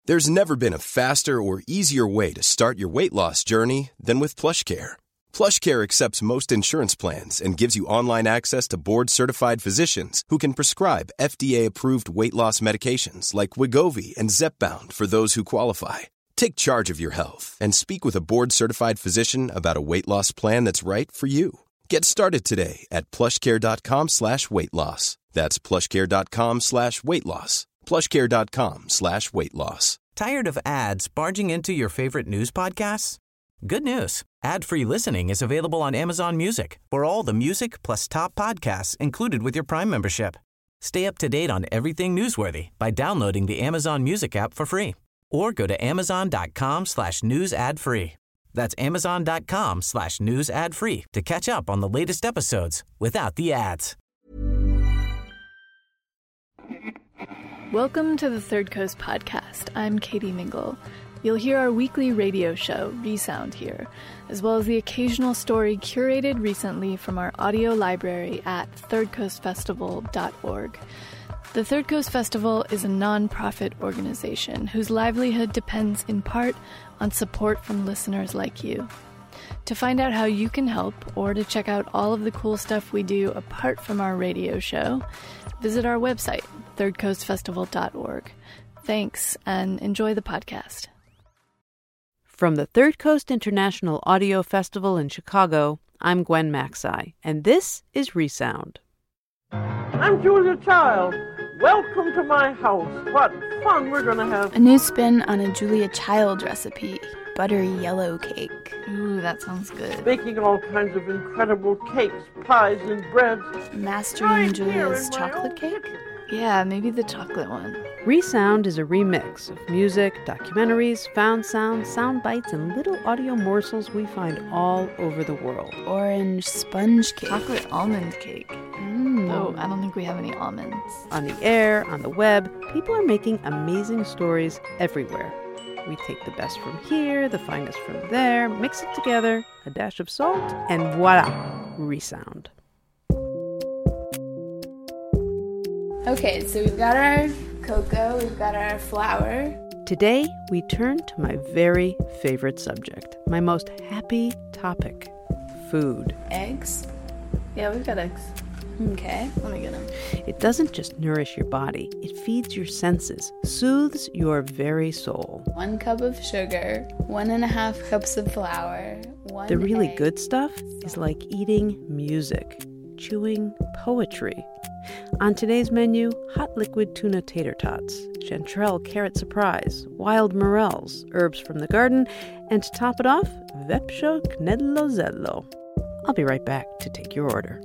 There's never been a faster or easier way to start your weight loss journey than with PlushCare. PlushCare accepts most insurance plans and gives you online access to board-certified physicians who can prescribe FDA-approved weight loss medications like Wegovy and Zepbound for those who qualify. Take charge of your health and speak with a board-certified physician about a weight loss plan that's right for you. Get started today at plushcare.com/weight loss. That's plushcare.com/weight loss. plushcare.com/weight loss. Tired of ads barging into your favorite news podcasts? Good news. Ad-free listening is available on Amazon Music for all the music plus top podcasts included with your Prime membership. Stay up to date on everything newsworthy by downloading the Amazon Music app for free or go to amazon.com/news ad free. That's amazon.com/news ad free to catch up on the latest episodes without the ads. Welcome to the Third Coast Podcast. I'm Katie Mingle. You'll hear our weekly radio show, Resound, here, as well as the occasional story curated recently from our audio library at thirdcoastfestival.org. The Third Coast Festival is a non-profit organization whose livelihood depends in part on support from listeners like you. To find out how you can help or to check out all of the cool stuff we do apart from our radio show, visit our website, thirdcoastfestival.org. Thanks, and enjoy the podcast. From the Third Coast International Audio Festival in Chicago, I'm Gwen Macsai, and this is Resound. I'm Julia Child. Welcome to my house. What fun we're going to have. A new spin on a Julia Child recipe, buttery yellow cake. Ooh, that sounds good. Baking all kinds of incredible cakes, pies, and breads. Mastering Julia's chocolate cake? Yeah, maybe the chocolate one. Resound is a remix of music, documentaries, found sound, sound bites, and little audio morsels we find all over the world. Orange sponge cake. Chocolate almond cake. Oh, I don't think we have any almonds. On the air, on the web, people are making amazing stories everywhere. We take the best from here, the finest from there, mix it together, a dash of salt, and voila, Resound. Okay, so we've got our cocoa, we've got our flour. Today, we turn to my very favorite subject, my most happy topic, food. Eggs? Yeah, we've got eggs. Okay, let me get them. It doesn't just nourish your body, it feeds your senses, soothes your very soul. 1 cup of sugar, 1.5 cups of flour, The really good stuff is like eating music, chewing poetry. On today's menu, hot liquid tuna tater tots, chanterelle carrot surprise, wild morels, herbs from the garden, and to top it off, vepsho knedlozello. I'll be right back to take your order.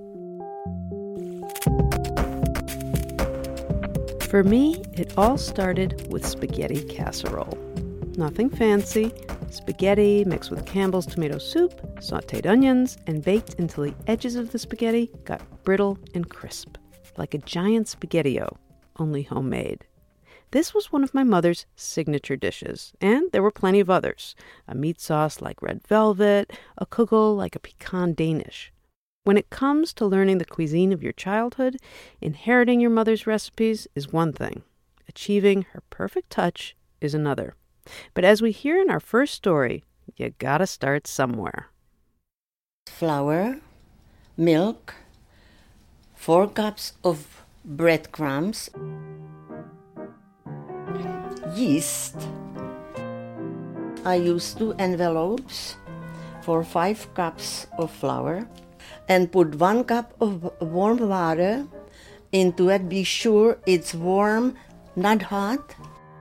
For me, it all started with spaghetti casserole. Nothing fancy, spaghetti mixed with Campbell's tomato soup, sautéed onions, and baked until the edges of the spaghetti got brittle and crisp, like a giant spaghetti-o, only homemade. This was one of my mother's signature dishes, and there were plenty of others. A meat sauce like red velvet, a kugel like a pecan Danish. When it comes to learning the cuisine of your childhood, inheriting your mother's recipes is one thing. Achieving her perfect touch is another. But as we hear in our first story, you gotta start somewhere. Flour, milk, 4 cups of breadcrumbs, yeast. I use 2 envelopes for 5 cups of flour and put 1 cup of warm water into it. Be sure it's warm, not hot.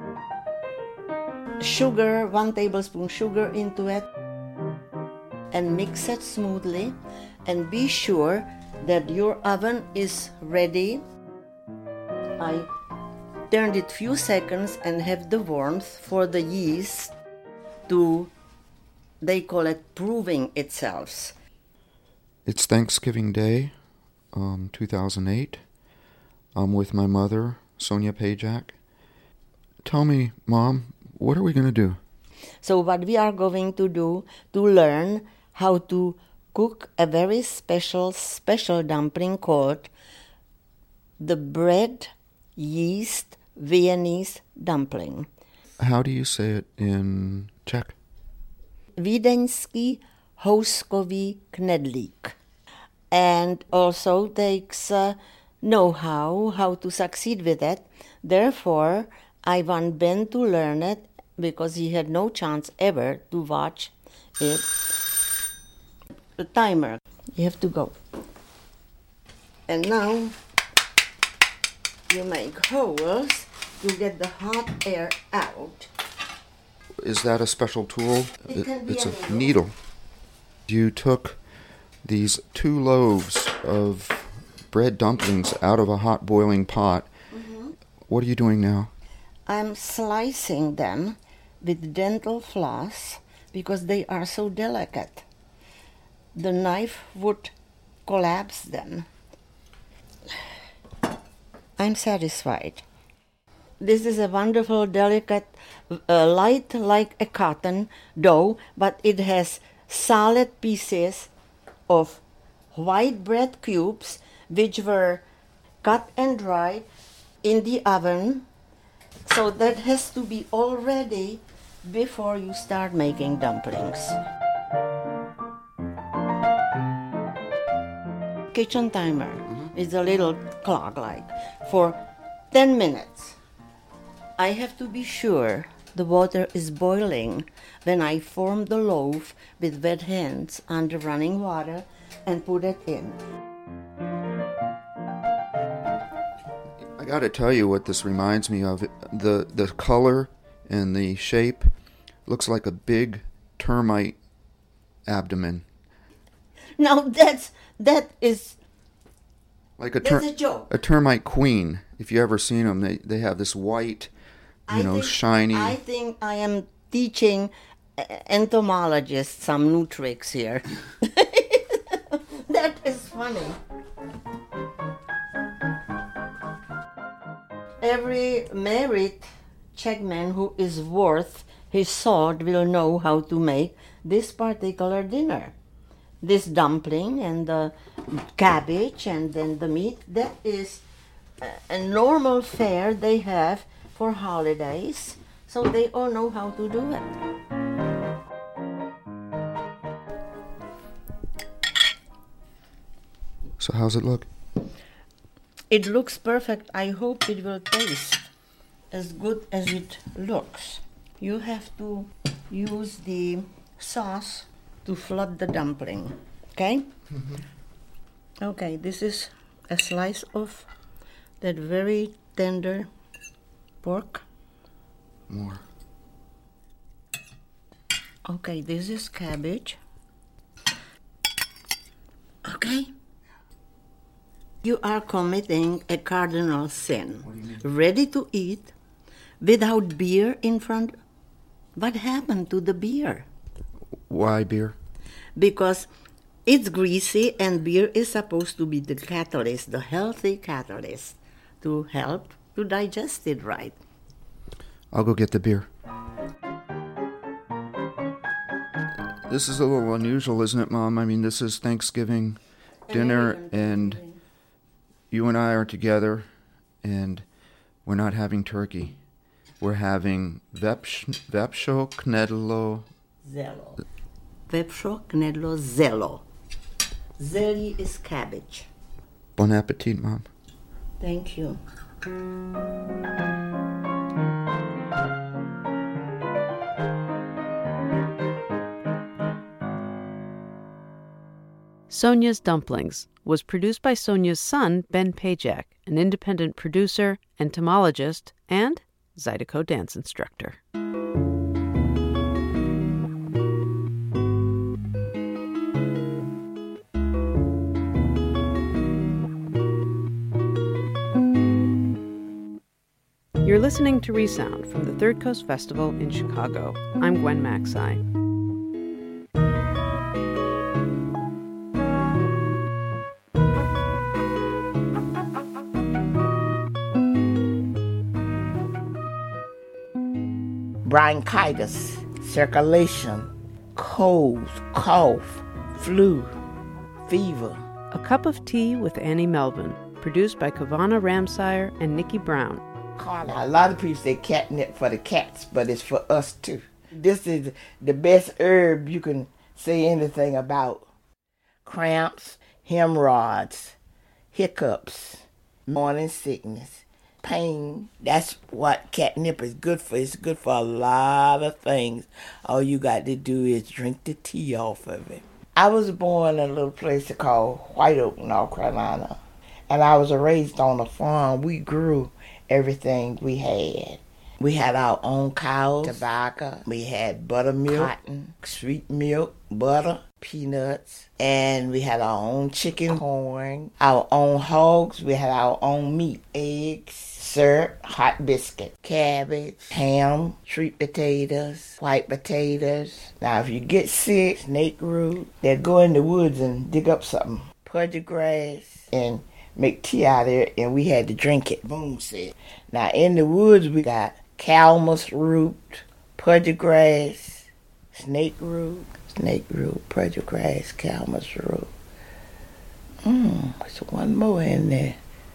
Sugar, 1 tablespoon sugar into it, and mix it smoothly, and be sure that your oven is ready. I turned it few seconds and have the warmth for the yeast to, they call it, proving itself. It's Thanksgiving Day, 2008. I'm with my mother, Sonia Pajak. Tell me, Mom, what are we going to do? So what we are going to do to learn how to cook a very special dumpling called the bread yeast Viennese dumpling. How do you say it in Czech? Vídeňský houskový knedlík. And also takes know-how how to succeed with it. Therefore, I want Ben to learn it because he had no chance ever to watch it. The timer. You have to go. And now you make holes to get the hot air out. Is that a special tool? It's a needle. You took these 2 loaves of bread dumplings out of a hot boiling pot. Mm-hmm. What are you doing now? I'm slicing them with dental floss because they are so delicate. The knife would collapse them. I'm satisfied. This is a wonderful, delicate, light like a cotton dough, but it has solid pieces of white bread cubes which were cut and dried in the oven. So that has to be all ready before you start making dumplings. Kitchen timer is a little clock like for 10 minutes. I have to be sure the water is boiling when I form the loaf with wet hands under running water and put it in. I gotta tell you what this reminds me of. The color and the shape looks like a big termite abdomen. Now that is like that's a joke. A termite queen. If you ever seen them, they have this white, shiny. I think I am teaching entomologists some new tricks here. That is funny. Every married Czech man who is worth his salt will know how to make this particular dinner. This dumpling and the cabbage and then the meat, that is a normal fare they have for holidays, so they all know how to do it. So how's it look? It looks perfect. I hope it will taste as good as it looks. You have to use the sauce to flood the dumpling, okay? Mm-hmm. Okay, this is a slice of that very tender pork. More. Okay, this is cabbage. Okay? You are committing a cardinal sin. What do you mean? Ready to eat without beer in front. What happened to the beer? Why beer? Because it's greasy and beer is supposed to be the catalyst, the healthy catalyst, to help to digest it right. I'll go get the beer. This is a little unusual, isn't it, Mom? I mean, this is Thanksgiving dinner, and you and I are together, and we're not having turkey. We're having vepřo knedlo zelo. Vepřo knedlo zelo. Zelí is cabbage. Bon appetit, Mom. Thank you. Sonia's Dumplings was produced by Sonia's son, Ben Pajak, an independent producer, entomologist, and Zydeco dance instructor. You're listening to Resound from the Third Coast Festival in Chicago. I'm Gwen Macsai. Bronchitis, circulation, cold, cough, flu, fever. A Cup of Tea with Annie Melvin, produced by Kavana Ramsire and Nikki Brown. car. Now, a lot of people say catnip for the cats, but it's for us too. This is the best herb you can say anything about. Cramps, hemorrhoids, hiccups, morning sickness, pain. That's what catnip is good for. It's good for a lot of things. All you got to do is drink the tea off of it. I was born in a little place called White Oak, North Carolina. And I was raised on a farm. We grew everything we had. We had our own cows, tobacco. We had buttermilk, cotton, sweet milk, butter, peanuts. And we had our own chicken, corn, our own hogs. We had our own meat, eggs, syrup, hot biscuit, cabbage, ham, sweet potatoes, white potatoes. Now, if you get sick, snake root, they'd go in the woods and dig up something, pudgy grass, and make tea out of it, and we had to drink it. Boom said. Now, in the woods, we got calamus root, pudgy grass, snake root, pudgy grass, calamus root. There's one more in there.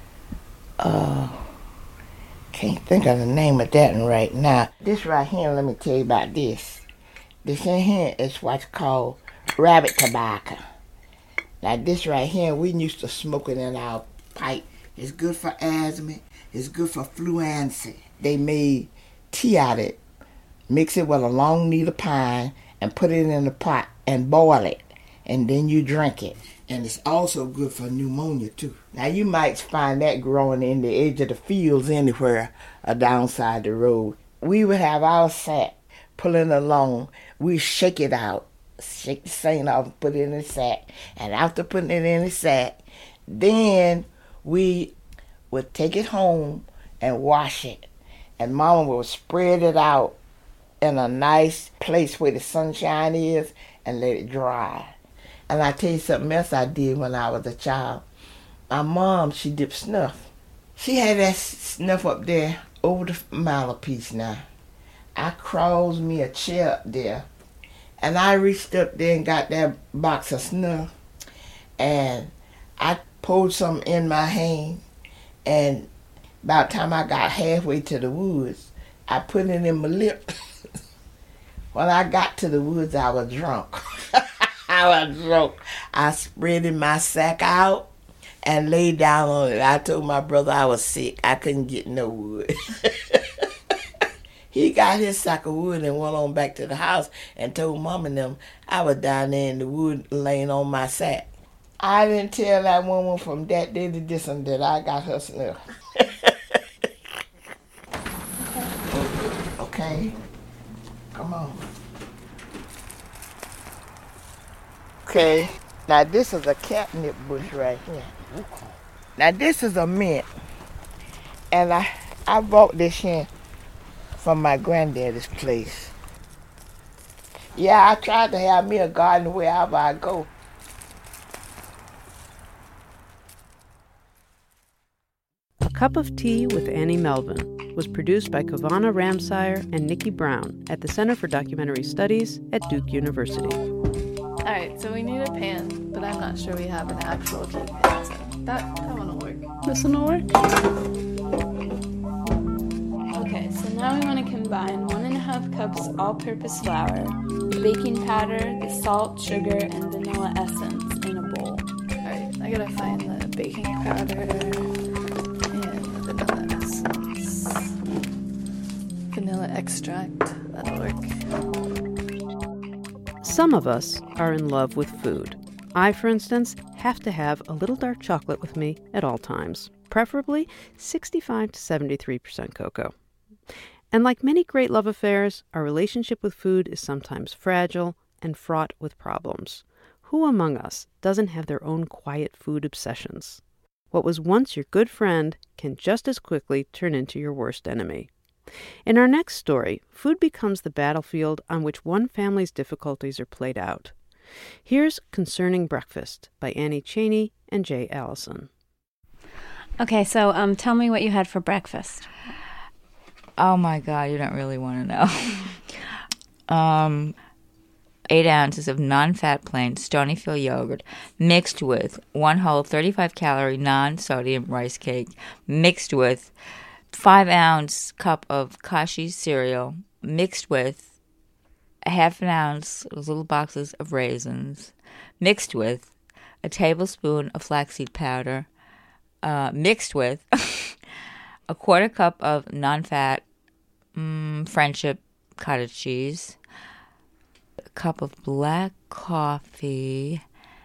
Can't think of the name of that one right now. This right here, let me tell you about this. This in here is what's called rabbit tobacco. Now this right here, we used to smoke it in our pipe. It's good for asthma. It's good for fluency. They made tea out of it. Mix it with a long needle pine and put it in a pot and boil it. And then you drink it. And it's also good for pneumonia too. Now you might find that growing in the edge of the fields anywhere or downside the road. We would have our sack pulling along. We shake it out. Shake the sand off and put it in the sack. And after putting it in the sack, then we would take it home and wash it. And Mama would spread it out in a nice place where the sunshine is and let it dry. And I tell you something else I did when I was a child. My mom, she dipped snuff. She had that snuff up there over the mantelpiece now. I crawled me a chair up there. And I reached up there and got that box of snuff. And I pulled some in my hand. And about the time I got halfway to the woods, I put it in my lip. When I got to the woods, I was drunk. I spreaded my sack out and laid down on it. I told my brother I was sick. I couldn't get no wood. He got his sack of wood and went on back to the house and told Mom and them I was down there in the wood laying on my sack. I didn't tell that woman from that day to this one that I got her snuff. Okay. Come on. Okay. Now this is a catnip bush right here. Now this is a mint. And I bought this here from my granddaddy's place. Yeah, I tried to have me a garden wherever I go. A Cup of Tea with Annie Melvin was produced by Kavana Ramsire and Nikki Brown at the Center for Documentary Studies at Duke University. All right, so we need a pan, but I'm not sure we have an actual tea pan, so that one will work. This one will work? Okay, so now we want to combine 1.5 cups all-purpose flour, the baking powder, the salt, sugar, and vanilla essence in a bowl. All right, I gotta find the baking powder and the vanilla essence. Vanilla extract, that'll work. Some of us are in love with food. I, for instance, have to have a little dark chocolate with me at all times, preferably 65 to 73% cocoa. And like many great love affairs, our relationship with food is sometimes fragile and fraught with problems. Who among us doesn't have their own quiet food obsessions? What was once your good friend can just as quickly turn into your worst enemy. In our next story, food becomes the battlefield on which one family's difficulties are played out. Here's Concerning Breakfast by Annie Cheney and Jay Allison. Okay, so tell me what you had for breakfast. Oh my God, you don't really want to know. 8 ounces of non-fat plain Stonyfield yogurt mixed with 1 whole 35-calorie non-sodium rice cake mixed with 5-ounce cup of Kashi cereal mixed with a half an ounce of little boxes of raisins, mixed with a tablespoon of flaxseed powder, mixed with a quarter cup of non-fat Friendship cottage cheese, a cup of black coffee,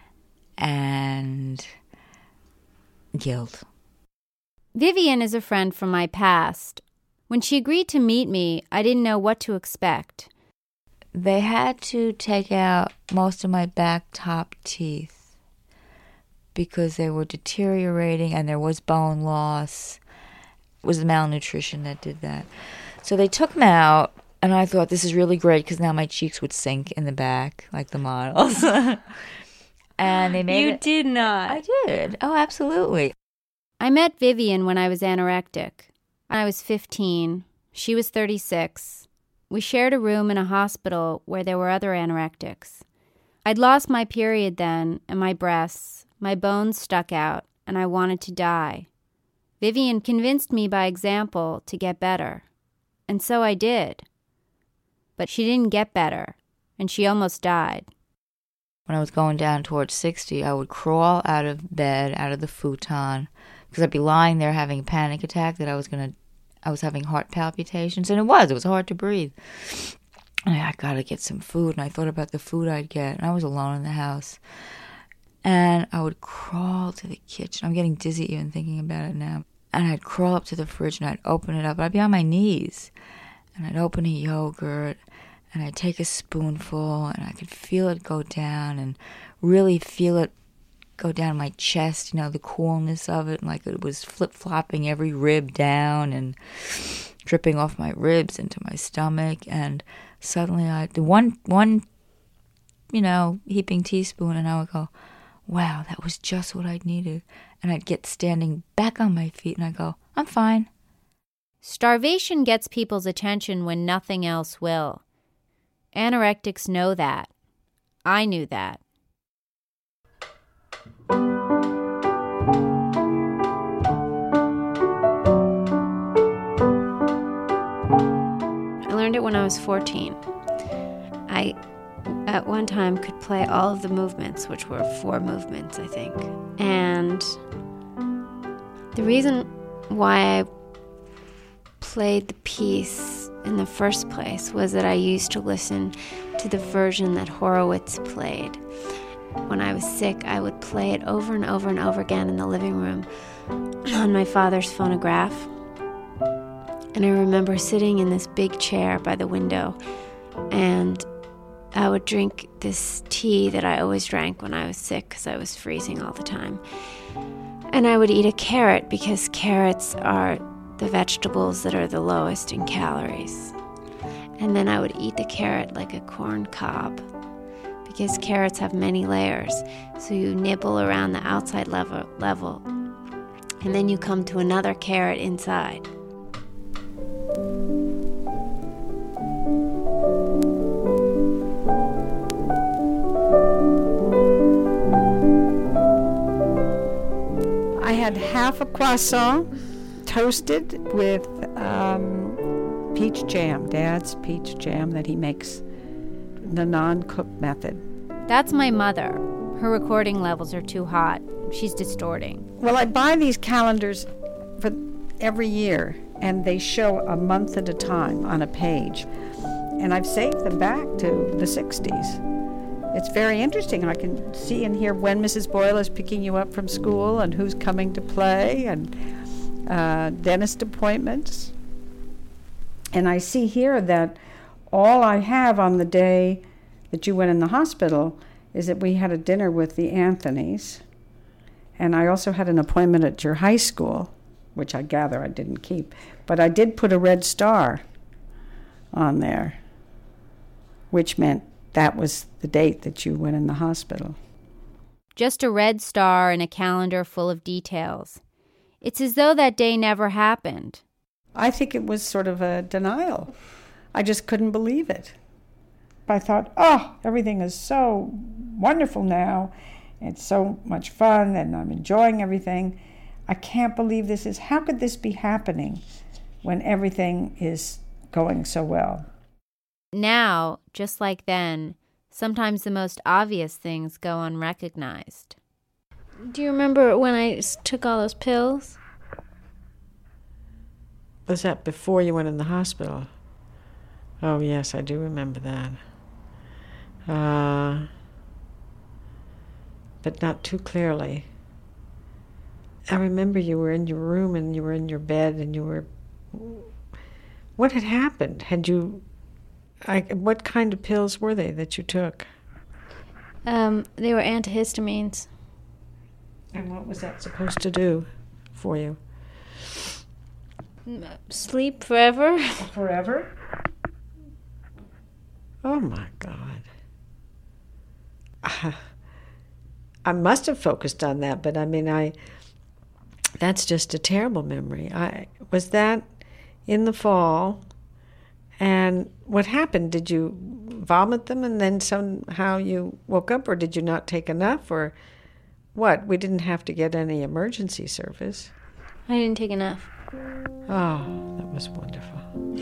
and guilt. Vivian is a friend from my past. When she agreed to meet me, I didn't know what to expect. They had to take out most of my back top teeth because they were deteriorating and there was bone loss. It was the malnutrition that did that. So they took them out, and I thought, this is really great because now my cheeks would sink in the back like the models. And they made You did not. I did. Oh, absolutely. I met Vivian when I was anorectic. I was 15. She was 36. We shared a room in a hospital where there were other anorectics. I'd lost my period then, and my breasts, my bones stuck out, and I wanted to die. Vivian convinced me by example to get better. And so I did. But she didn't get better, and she almost died. When I was going down towards 60, I would crawl out of bed, out of the futon, because I'd be lying there having a panic attack that I was having heart palpitations, and it was hard to breathe. And I got to get some food, and I thought about the food I'd get, and I was alone in the house. And I would crawl to the kitchen. I'm getting dizzy even thinking about it now. And I'd crawl up to the fridge and I'd open it up. I'd be on my knees. And I'd open a yogurt and I'd take a spoonful and I could feel it go down and really feel it go down my chest, the coolness of it. And like it was flip-flopping every rib down and dripping off my ribs into my stomach. And suddenly I'd do one heaping teaspoon and I would go, wow, that was just what I needed. And I'd get standing back on my feet and I'd go, I'm fine. Starvation gets people's attention when nothing else will. Anorectics know that. I knew that. I learned it when I was 14. I, at one time, could play all of the movements, which were 4 movements, I think. And the reason why I played the piece in the first place was that I used to listen to the version that Horowitz played. When I was sick, I would play it over and over and over again in the living room on my father's phonograph. And I remember sitting in this big chair by the window, and I would drink this tea that I always drank when I was sick because I was freezing all the time. And I would eat a carrot because carrots are the vegetables that are the lowest in calories. And then I would eat the carrot like a corn cob because carrots have many layers. So you nibble around the outside level and then you come to another carrot inside. I had half a croissant toasted with peach jam, Dad's peach jam that he makes, the non-cooked method. That's my mother. Her recording levels are too hot. She's distorting. Well, I buy these calendars for every year, and they show a month at a time on a page. And I've saved them back to the 60s. It's very interesting. I can see and hear when Mrs. Boyle is picking you up from school and who's coming to play and dentist appointments. And I see here that all I have on the day that you went in the hospital is that we had a dinner with the Anthonys. And I also had an appointment at your high school, which I gather I didn't keep. But I did put a red star on there, which meant that was the date that you went in the hospital. Just a red star in a calendar full of details. It's as though that day never happened. I think it was sort of a denial. I just couldn't believe it. I thought, everything is so wonderful now. It's so much fun and I'm enjoying everything. I can't believe this is, how could this be happening? when everything is going so well. Now, just like then, sometimes the most obvious things go unrecognized. Do you remember when I took all those pills? Was that before you went in the hospital? Oh, yes, I do remember that. But not too clearly. I remember you were in your room and you were in your bed and you were... What had happened? What kind of pills were they that you took? They were antihistamines. And what was that supposed to do for you? Sleep forever. Forever? Oh, my God. I must have focused on that, but I mean, that's just a terrible memory. Was that in the fall? And what happened? Did you vomit them and then somehow you woke up, or did you not take enough, or what? We didn't have to get any emergency service. I didn't take enough. Oh, that was wonderful.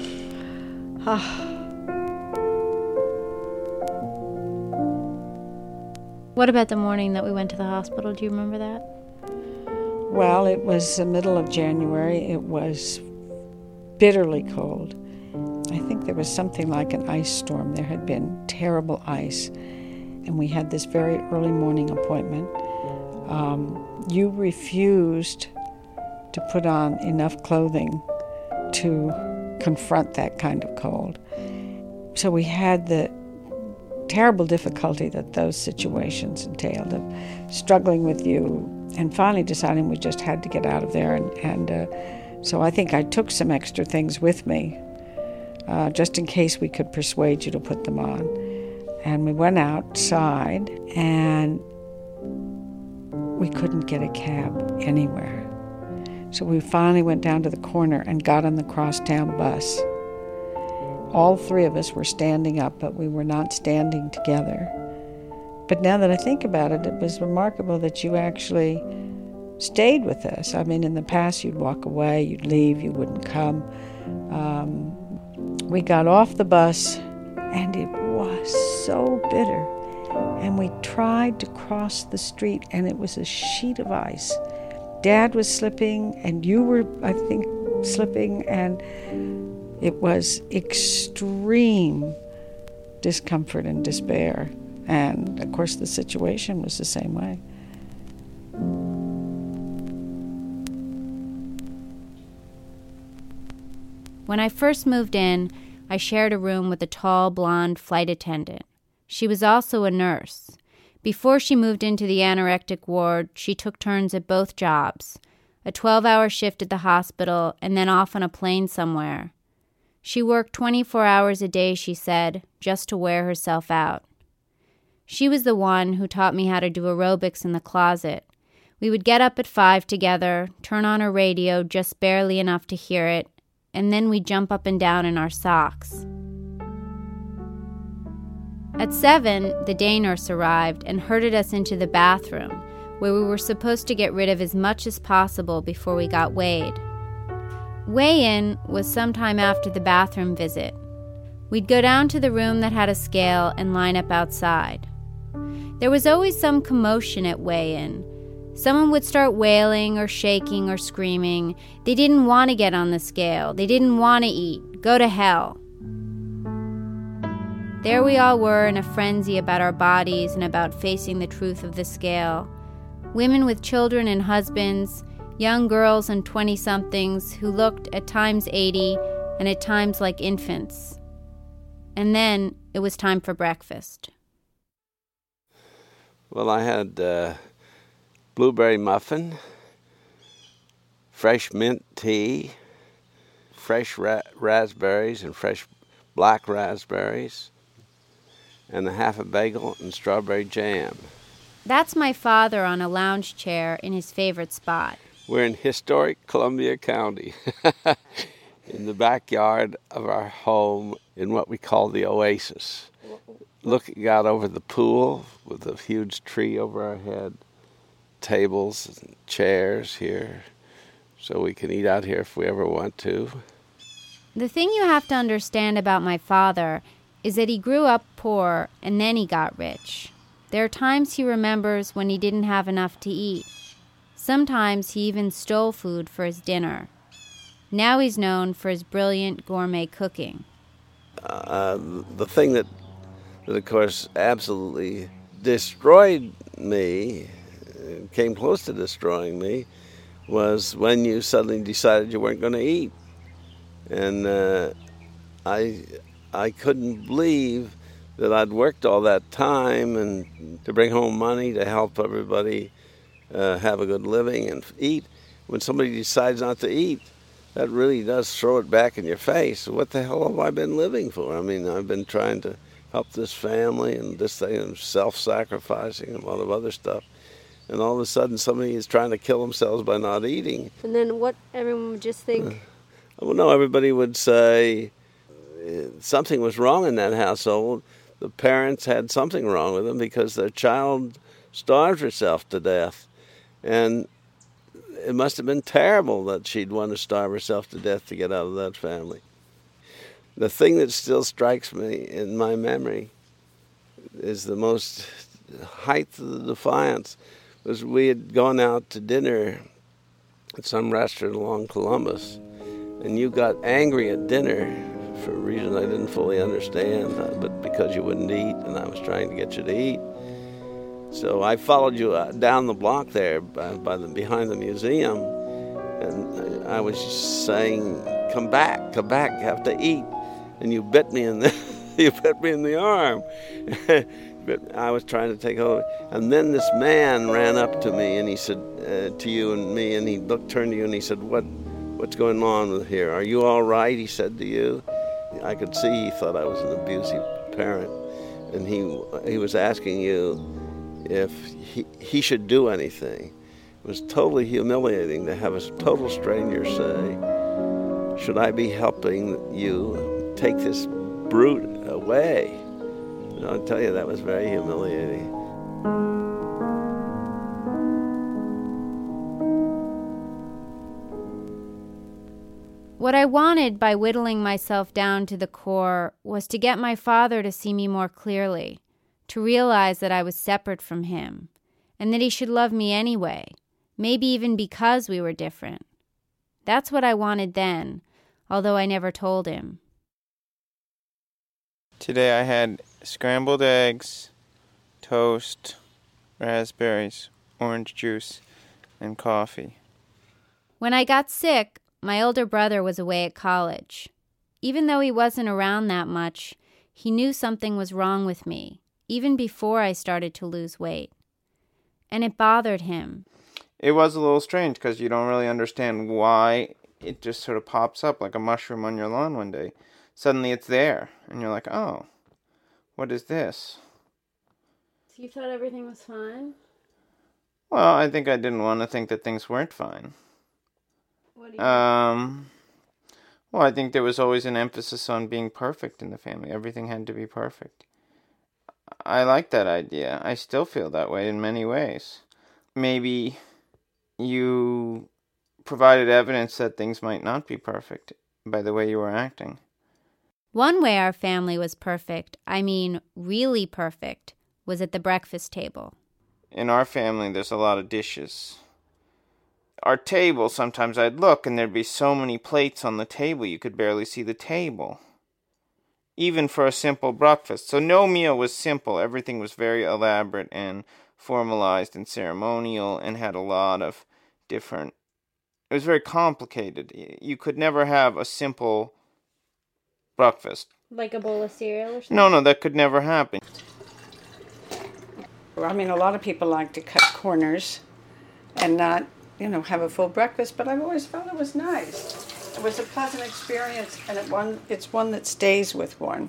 What about the morning that we went to the hospital? Do you remember that? Well, it was the middle of January. It was bitterly cold. I think there was something like an ice storm. There had been terrible ice, and we had this very early morning appointment. You refused to put on enough clothing to confront that kind of cold. So we had the terrible difficulty that those situations entailed of struggling with you and finally deciding we just had to get out of there. So I think I took some extra things with me just in case we could persuade you to put them on. And we went outside and we couldn't get a cab anywhere. So we finally went down to the corner and got on the crosstown bus. All three of us were standing up, but we were not standing together. But now that I think about it, it was remarkable that you actually stayed with us. I mean, in the past, you'd walk away, you'd leave, you wouldn't come. We got off the bus, and it was so bitter. And we tried to cross the street, and it was a sheet of ice. Dad was slipping, and you were, I think, slipping, and it was extreme discomfort and despair. And, of course, the situation was the same way. When I first moved in, I shared a room with a tall, blonde flight attendant. She was also a nurse. Before she moved into the anorectic ward, she took turns at both jobs, a 12-hour shift at the hospital and then off on a plane somewhere. She worked 24 hours a day, she said, just to wear herself out. She was the one who taught me how to do aerobics in the closet. We would get up at 5 together, turn on her radio just barely enough to hear it, and then we'd jump up and down in our socks. At 7, the day nurse arrived and herded us into the bathroom, where we were supposed to get rid of as much as possible before we got weighed. Weigh-in was sometime after the bathroom visit. We'd go down to the room that had a scale and line up outside. There was always some commotion at weigh-in. Someone would start wailing or shaking or screaming. They didn't want to get on the scale. They didn't want to eat. Go to hell. There we all were in a frenzy about our bodies and about facing the truth of the scale. Women with children and husbands, young girls and 20-somethings who looked at times 80 and at times like infants. And then it was time for breakfast. Well, I had blueberry muffin, fresh mint tea, fresh raspberries and fresh black raspberries, and a half a bagel and strawberry jam. That's my father on a lounge chair in his favorite spot. We're in historic Columbia County, in the backyard of our home in what we call the Oasis. Looking out over the pool with a huge tree over our head, tables and chairs here, so we can eat out here if we ever want to. The thing you have to understand about my father is that he grew up poor and then he got rich. There are times he remembers when he didn't have enough to eat. Sometimes he even stole food for his dinner. Now he's known for his brilliant gourmet cooking. The thing that, of course, absolutely destroyed me, came close to destroying me, was when you suddenly decided you weren't going to eat. And I couldn't believe that I'd worked all that time and to bring home money to help everybody have a good living and eat. When somebody decides not to eat, that really does throw it back in your face. What the hell have I been living for? I mean, I've been trying to help this family and this thing, and self-sacrificing and a lot of other stuff. And all of a sudden somebody is trying to kill themselves by not eating. And then what everyone would just think? Well, no, everybody would say something was wrong in that household. The parents had something wrong with them because their child starved herself to death. And it must have been terrible that she'd want to starve herself to death to get out of that family. The thing that still strikes me in my memory is the most height of the defiance was we had gone out to dinner at some restaurant along Columbus, and you got angry at dinner for a reason I didn't fully understand, but because you wouldn't eat and I was trying to get you to eat. So I followed you down the block there behind the museum, and I was just saying, come back, you have to eat. And you bit me in the arm. But I was trying to take hold of it. And then this man ran up to me and he said, to you and me, and he turned to you and he said, what's going on here? Are you all right? He said to you. I could see he thought I was an abusive parent. And he was asking you if he should do anything. It was totally humiliating to have a total stranger say, should I be helping you take this brute away? And I'll tell you, that was very humiliating. What I wanted by whittling myself down to the core was to get my father to see me more clearly, to realize that I was separate from him, and that he should love me anyway, maybe even because we were different. That's what I wanted then, although I never told him. Today I had scrambled eggs, toast, raspberries, orange juice, and coffee. When I got sick, my older brother was away at college. Even though he wasn't around that much, he knew something was wrong with me, even before I started to lose weight. And it bothered him. It was a little strange because you don't really understand why it just sort of pops up like a mushroom on your lawn one day. Suddenly it's there, and you're like, oh, what is this? So you thought everything was fine? Well, I think I didn't want to think that things weren't fine. What do you mean? Well, I think there was always an emphasis on being perfect in the family. Everything had to be perfect. I like that idea. I still feel that way in many ways. Maybe you provided evidence that things might not be perfect by the way you were acting. One way our family was perfect, I mean really perfect, was at the breakfast table. In our family, there's a lot of dishes. Our table, sometimes I'd look and there'd be so many plates on the table you could barely see the table. Even for a simple breakfast. So no meal was simple. Everything was very elaborate and formalized and ceremonial and had a lot of different... It was very complicated. You could never have a simple breakfast. Like a bowl of cereal or something? No, that could never happen. I mean, a lot of people like to cut corners and not, have a full breakfast, but I've always felt it was nice. It was a pleasant experience, and it's one that stays with one.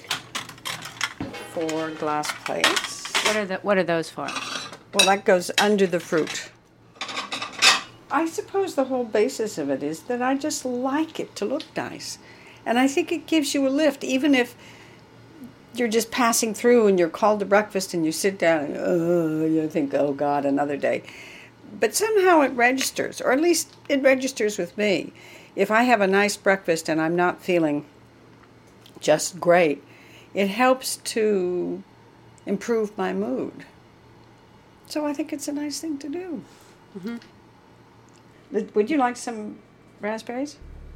4 glass plates. What are those for? Well, that goes under the fruit. I suppose the whole basis of it is that I just like it to look nice. And I think it gives you a lift, even if you're just passing through and you're called to breakfast and you sit down and you think, oh God, another day. But somehow it registers, or at least it registers with me. if I have a nice breakfast and I'm not feeling just great, it helps to improve my mood. So I think it's a nice thing to do. Mm-hmm. Would you like some raspberries?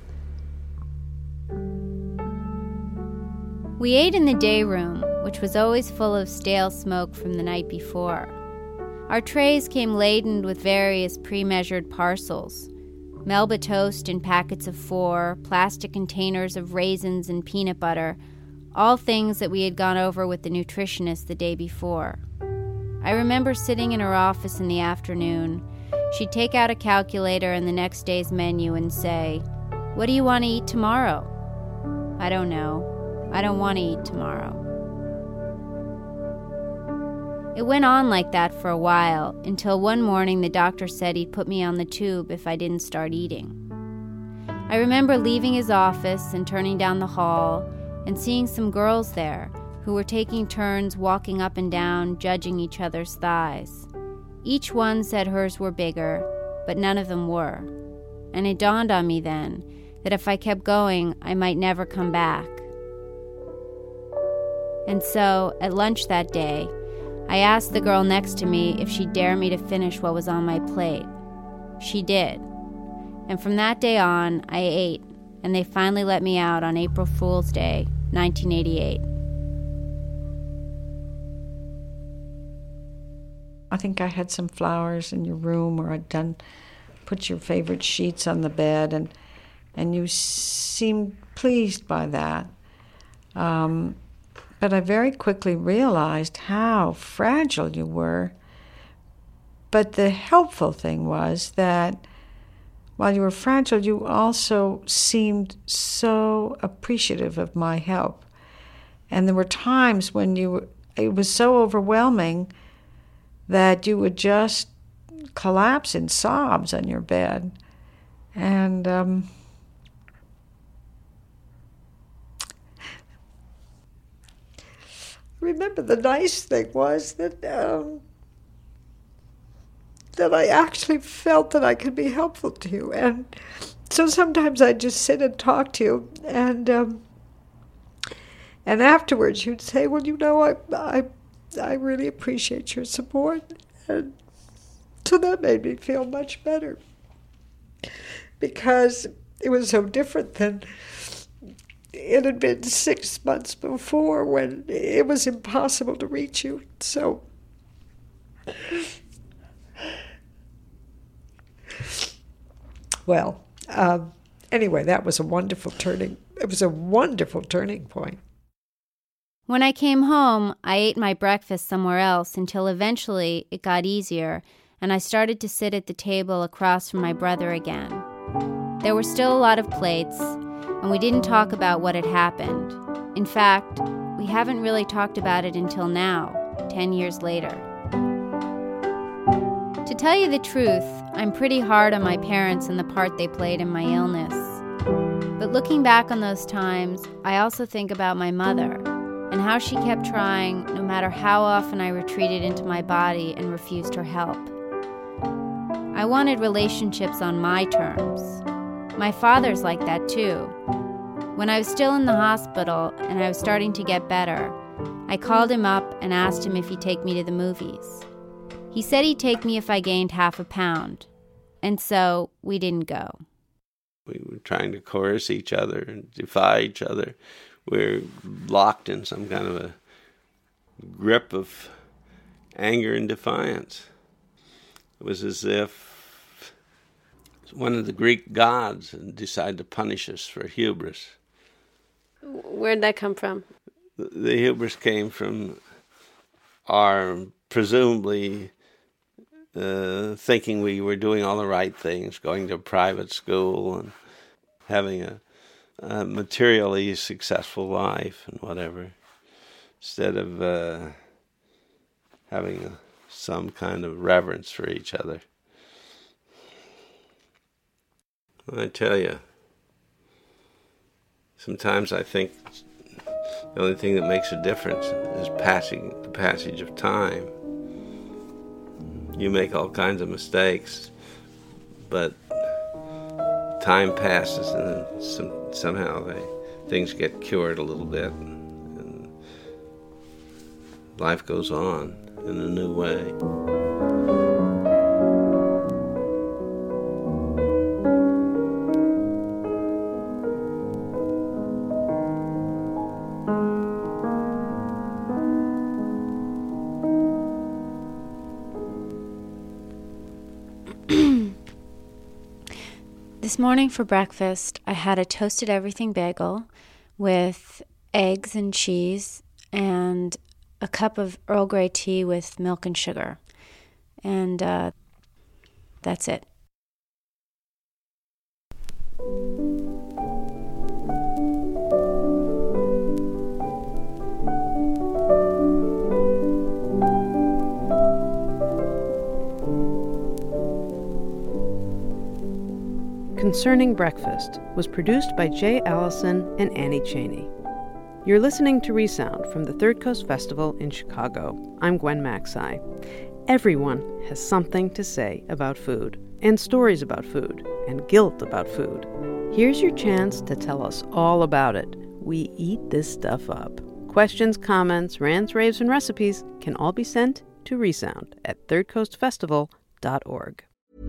We ate in the day room, which was always full of stale smoke from the night before. Our trays came laden with various pre-measured parcels. Melba toast in packets of 4, plastic containers of raisins and peanut butter, all things that we had gone over with the nutritionist the day before. I remember sitting in her office in the afternoon. She'd take out a calculator and the next day's menu and say, "What do you want to eat tomorrow?" "I don't know. I don't want to eat tomorrow." It went on like that for a while, until one morning the doctor said he'd put me on the tube if I didn't start eating. I remember leaving his office and turning down the hall and seeing some girls there who were taking turns walking up and down, judging each other's thighs. Each one said hers were bigger, but none of them were. And it dawned on me then that if I kept going, I might never come back. And so, at lunch that day, I asked the girl next to me if she'd dare me to finish what was on my plate. She did. And from that day on, I ate, and they finally let me out on April Fool's Day, 1988. I think I had some flowers in your room, or I'd put your favorite sheets on the bed, and you seemed pleased by that. But I very quickly realized how fragile you were. But the helpful thing was that while you were fragile, you also seemed so appreciative of my help. And there were times when it was so overwhelming that you would just collapse in sobs on your bed. And remember, the nice thing was that I actually felt that I could be helpful to you. And so sometimes I'd just sit and talk to you, and afterwards you'd say, "Well, you know, I really appreciate your support." And so that made me feel much better, because it was so different than it had been 6 months before, when it was impossible to reach you. So well, anyway, that was a wonderful turning point. When I came home, I ate my breakfast somewhere else until eventually it got easier, and I started to sit at the table across from my brother again. There were still a lot of plates, and we didn't talk about what had happened. In fact, we haven't really talked about it until now, 10 years later. To tell you the truth, I'm pretty hard on my parents and the part they played in my illness. But looking back on those times, I also think about my mother and how she kept trying no matter how often I retreated into my body and refused her help. I wanted relationships on my terms. My father's like that too. When I was still in the hospital and I was starting to get better, I called him up and asked him if he'd take me to the movies. He said he'd take me if I gained 0.5 pound, and so we didn't go. We were trying to coerce each other and defy each other. We're locked in some kind of a grip of anger and defiance. It was as if one of the Greek gods had decided to punish us for hubris. Where'd that come from? The hubris came from our presumably thinking we were doing all the right things, going to private school and having a materially successful life and whatever, instead of having some kind of reverence for each other. I tell you, sometimes I think the only thing that makes a difference is the passage of time. You make all kinds of mistakes, but time passes, and then somehow things get cured a little bit, and life goes on in a new way. This morning for breakfast, I had a toasted everything bagel with eggs and cheese and a cup of Earl Grey tea with milk and sugar. And that's it. Concerning Breakfast was produced by Jay Allison and Annie Cheney. You're listening to Resound from the Third Coast Festival in Chicago. I'm Gwen Macsai. Everyone has something to say about food, and stories about food, and guilt about food. Here's your chance to tell us all about it. We eat this stuff up. Questions, comments, rants, raves, and recipes can all be sent to Resound at thirdcoastfestival.org.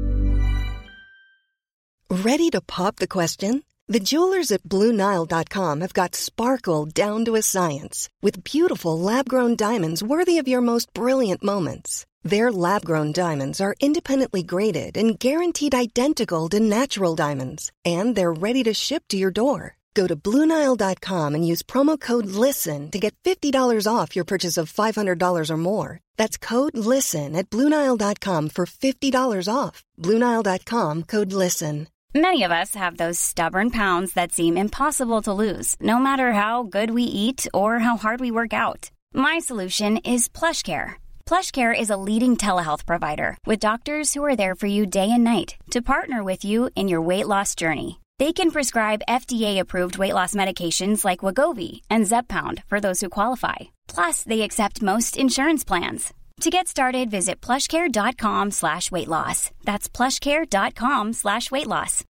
Ready to pop the question? The jewelers at BlueNile.com have got sparkle down to a science with beautiful lab-grown diamonds worthy of your most brilliant moments. Their lab-grown diamonds are independently graded and guaranteed identical to natural diamonds, and they're ready to ship to your door. Go to BlueNile.com and use promo code LISTEN to get $50 off your purchase of $500 or more. That's code LISTEN at BlueNile.com for $50 off. BlueNile.com, code LISTEN. Many of us have those stubborn pounds that seem impossible to lose, no matter how good we eat or how hard we work out. My solution is PlushCare. PlushCare is a leading telehealth provider with doctors who are there for you day and night to partner with you in your weight loss journey. They can prescribe FDA-approved weight loss medications like Wegovy and Zepbound for those who qualify. Plus, they accept most insurance plans. To get started, visit plushcare.com/weightloss. That's plushcare.com/weightloss.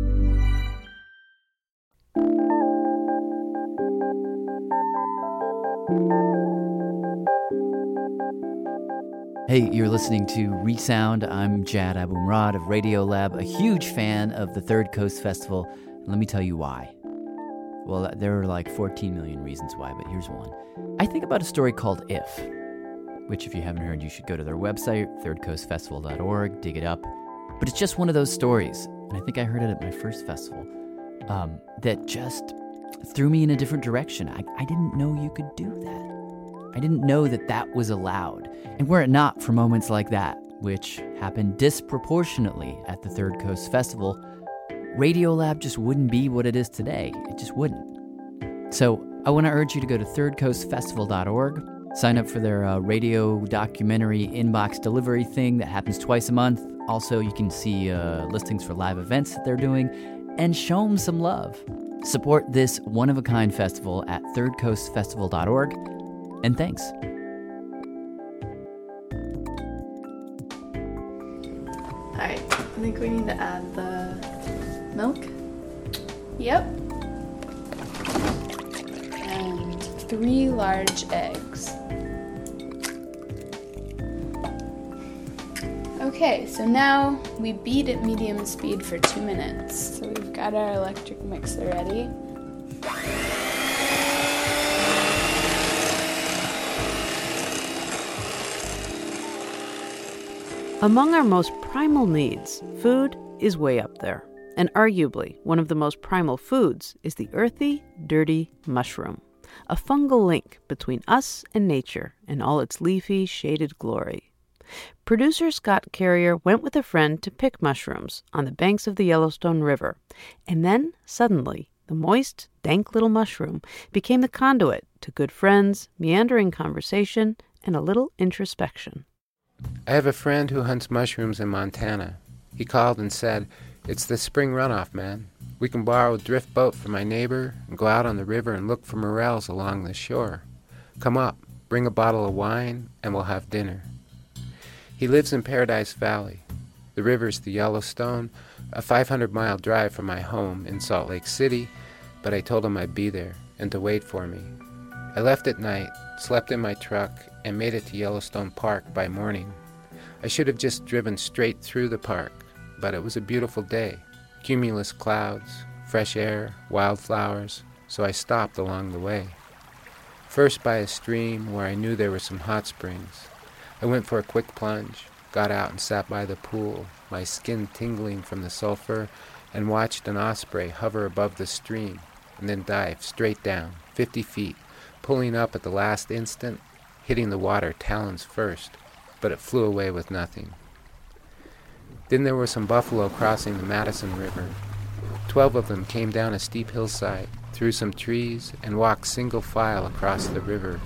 Hey, you're listening to Resound. I'm Jad Abumrad of Radiolab, a huge fan of the Third Coast Festival. And let me tell you why. Well, there are like 14 million reasons why, but here's one. I think about a story called If, which if you haven't heard, you should go to their website, thirdcoastfestival.org, dig it up. But it's just one of those stories, and I think I heard it at my first festival, that just threw me in a different direction. I didn't know you could do that. I didn't know that that was allowed. And were it not for moments like that, which happened disproportionately at the Third Coast Festival, Radiolab just wouldn't be what it is today. It just wouldn't. So I want to urge you to go to thirdcoastfestival.org, sign up for their radio documentary inbox delivery thing that happens twice a month. Also, you can see listings for live events that they're doing, and show them some love. Support this one-of-a-kind festival at thirdcoastfestival.org, and thanks. Alright, I think we need to add the milk. Yep. And 3 large eggs. Okay, so now we beat at medium speed for 2 minutes. So we've got our electric mixer ready. Among our most primal needs, food is way up there. And arguably, one of the most primal foods is the earthy, dirty mushroom, a fungal link between us and nature in all its leafy, shaded glory. Producer Scott Carrier went with a friend to pick mushrooms on the banks of the Yellowstone River, and then, suddenly, the moist, dank little mushroom became the conduit to good friends, meandering conversation, and a little introspection. I have a friend who hunts mushrooms in Montana. He called and said, "It's the spring runoff, man. We can borrow a drift boat from my neighbor and go out on the river and look for morels along the shore. Come up, bring a bottle of wine, and we'll have dinner." He lives in Paradise Valley. The river's the Yellowstone, a 500-mile drive from my home in Salt Lake City, but I told him I'd be there and to wait for me. I left at night, slept in my truck, and made it to Yellowstone Park by morning. I should have just driven straight through the park, but it was a beautiful day. Cumulus clouds, fresh air, wildflowers, so I stopped along the way. First by a stream where I knew there were some hot springs. I went for a quick plunge, got out and sat by the pool, my skin tingling from the sulfur, and watched an osprey hover above the stream and then dive straight down, 50 feet, pulling up at the last instant, hitting the water talons first, but it flew away with nothing. Then there were some buffalo crossing the Madison River. 12 of them came down a steep hillside, through some trees, and walked single file across the river.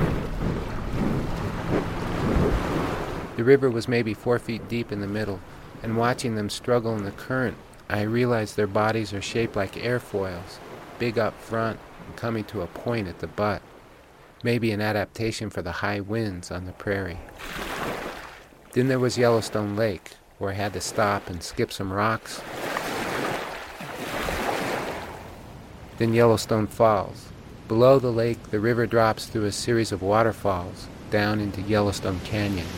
The river was maybe 4 feet deep in the middle, and watching them struggle in the current, I realized their bodies are shaped like airfoils, big up front and coming to a point at the butt. Maybe an adaptation for the high winds on the prairie. Then there was Yellowstone Lake, where I had to stop and skip some rocks. Then Yellowstone Falls. Below the lake, the river drops through a series of waterfalls down into Yellowstone Canyon.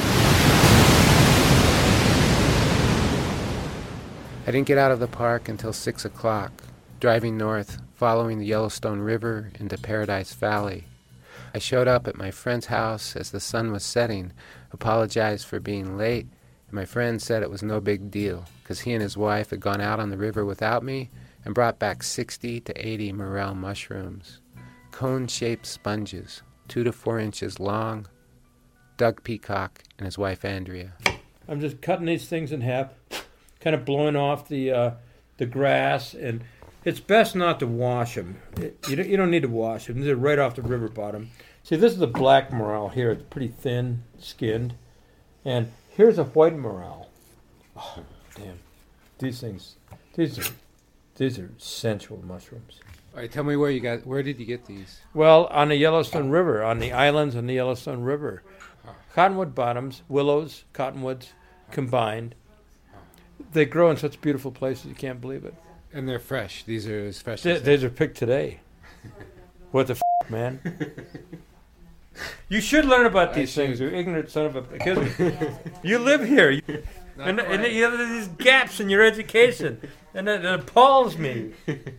I didn't get out of the park until 6 o'clock, driving north, following the Yellowstone River into Paradise Valley. I showed up at my friend's house as the sun was setting, apologized for being late, and my friend said it was no big deal, because he and his wife had gone out on the river without me and brought back 60 to 80 morel mushrooms, cone-shaped sponges, 2 to 4 inches long. Doug Peacock and his wife Andrea. I'm just cutting these things in half, kind of blowing off the grass, and it's best not to wash them. You don't need to wash them. They're right off the river bottom. See, this is a black morel here. It's pretty thin skinned, and here's a white morel. Oh, damn! These are sensual mushrooms. All right, tell me where did you get these? Well, on the Yellowstone River, on the islands on the Yellowstone River. Cottonwood bottoms, willows, cottonwoods combined. They grow in such beautiful places, you can't believe it. And they're fresh. These are as fresh These are picked today. What the f***, man? You should learn about these things, you ignorant son of a... Because you live here. And you have these gaps in your education. And it appalls me.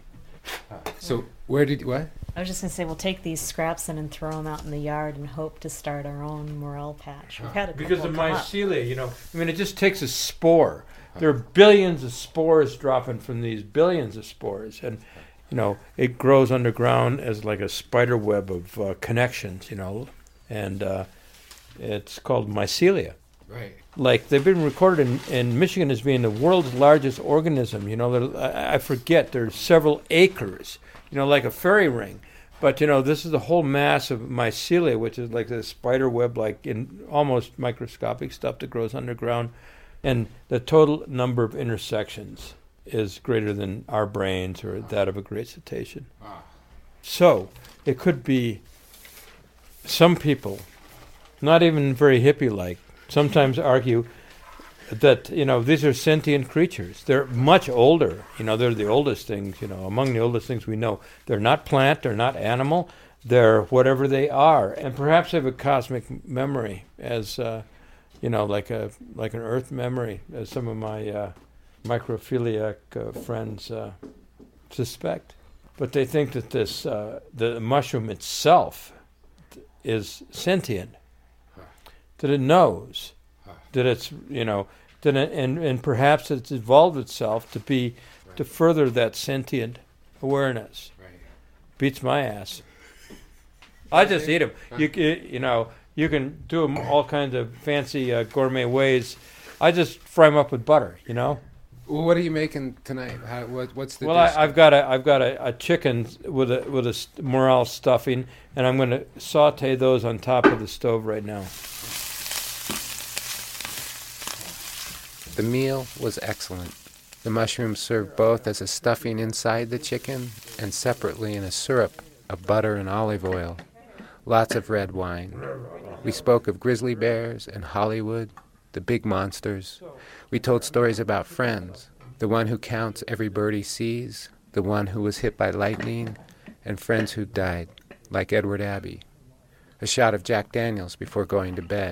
So, what? I was just going to say, we'll take these scraps in and throw them out in the yard and hope to start our own morel patch. We've had a because of couple come mycelia, I mean, it just takes a spore. There are billions of spores dropping from these billions of spores. And, it grows underground as like a spider web of connections, And it's called mycelia. Right. Like, they've been recorded in Michigan as being the world's largest organism. I forget, there's several acres, like a fairy ring. But, this is the whole mass of mycelia, which is like this spider web, like in almost microscopic stuff that grows underground. And the total number of intersections is greater than our brains or that of a great cetacean. So, it could be some people, not even very hippie-like, sometimes argue that, these are sentient creatures. They're much older. They're the oldest things, among the oldest things we know. They're not plant, they're not animal, they're whatever they are. And perhaps they have a cosmic memory as, like an earth memory, as some of my microphiliac friends suspect. But they think that the mushroom itself is sentient, that it knows, that it's, and perhaps it's evolved itself to further that sentient awareness. Right. Beats my ass. I just eat them. You can do them all kinds of fancy gourmet ways. I just fry them up with butter, Well, what are you making tonight? What's the dish? I've got a chicken with a morel stuffing, and I'm going to saute those on top of the stove right now. The meal was excellent. The mushrooms served both as a stuffing inside the chicken and separately in a syrup of butter and olive oil. Lots of red wine. We spoke of grizzly bears and Hollywood, the big monsters. We told stories about friends, the one who counts every bird he sees, the one who was hit by lightning, and friends who died, like Edward Abbey. A shot of Jack Daniels before going to bed.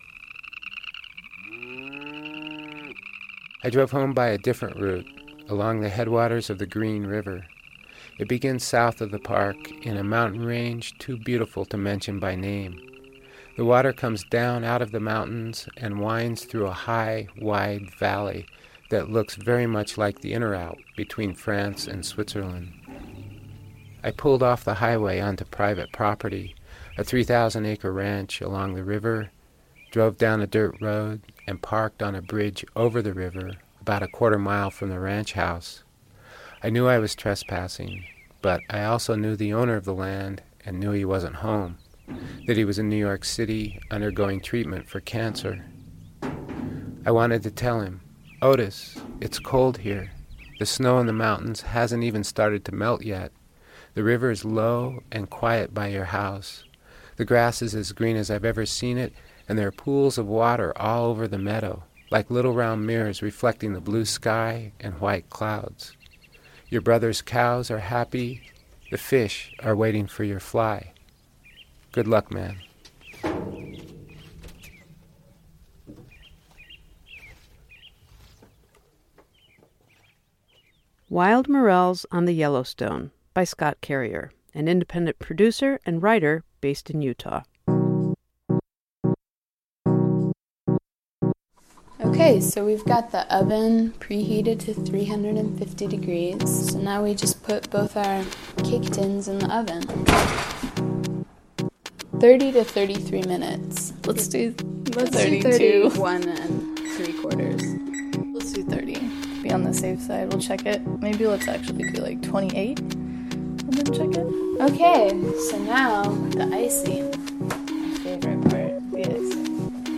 I drove home by a different route, along the headwaters of the Green River. It begins south of the park in a mountain range too beautiful to mention by name. The water comes down out of the mountains and winds through a high, wide valley that looks very much like the inner Alp between France and Switzerland. I pulled off the highway onto private property, a 3,000-acre ranch along the river, drove down a dirt road, and parked on a bridge over the river about a quarter mile from the ranch house. I knew I was trespassing, but I also knew the owner of the land and knew he wasn't home, that he was in New York City undergoing treatment for cancer. I wanted to tell him, "Otis, it's cold here. The snow in the mountains hasn't even started to melt yet. The river is low and quiet by your house. The grass is as green as I've ever seen it, and there are pools of water all over the meadow, like little round mirrors reflecting the blue sky and white clouds. Your brother's cows are happy. The fish are waiting for your fly. Good luck, man." Wild Morels on the Yellowstone by Scott Carrier, an independent producer and writer based in Utah. Okay, so we've got the oven preheated to 350 degrees. So now we just put both our cake tins in the oven. 30 to 33 minutes. Let's do 32. 31 and 3/4. Let's do 30. Be on the safe side. We'll check it. Maybe let's actually do like 28 and then check it. Okay, so now the icing. My favorite part, the icing.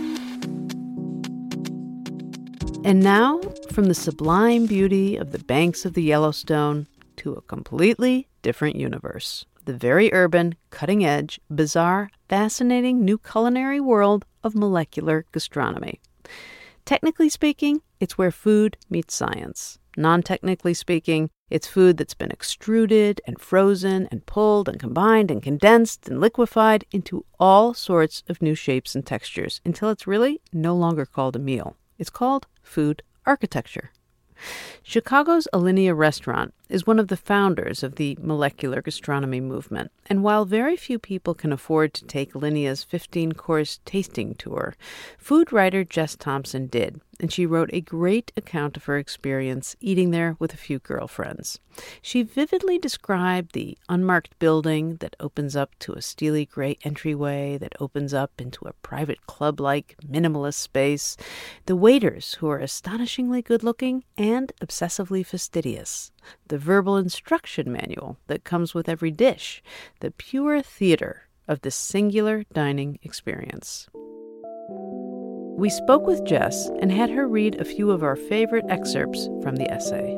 And now, from the sublime beauty of the banks of the Yellowstone to a completely different universe. The very urban, cutting-edge, bizarre, fascinating new culinary world of molecular gastronomy. Technically speaking, it's where food meets science. Non-technically speaking, it's food that's been extruded and frozen and pulled and combined and condensed and liquefied into all sorts of new shapes and textures until it's really no longer called a meal. It's called food architecture. Chicago's Alinea Restaurant is one of the founders of the molecular gastronomy movement, and while very few people can afford to take Alinea's 15-course tasting tour, food writer Jess Thompson did, and she wrote a great account of her experience eating there with a few girlfriends. She vividly described the unmarked building that opens up to a steely gray entryway that opens up into a private club-like minimalist space, the waiters who are astonishingly good-looking and obsessively fastidious, the verbal instruction manual that comes with every dish, the pure theater of this singular dining experience. We spoke with Jess and had her read a few of our favorite excerpts from the essay.